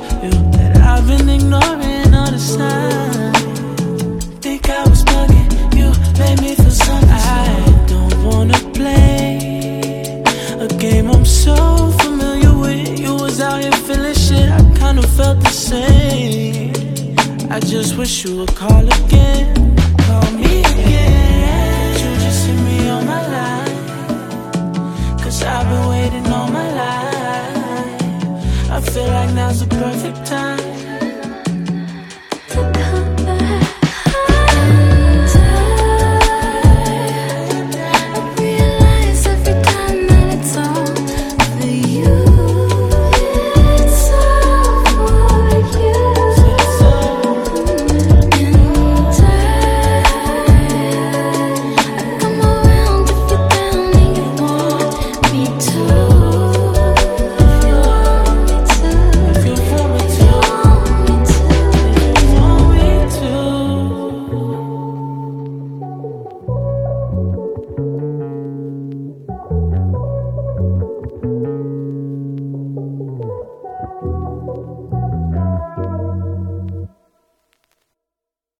you that I've been ignoring all the signs. Think I was bugging, you made me feel something. I don't wanna play a game I'm so familiar with. You was out here feeling shit, I kinda felt the same. I just wish you would call again. Call me again. You just hit me on my line, 'cause I've been waiting all my life. I feel like now's the perfect time.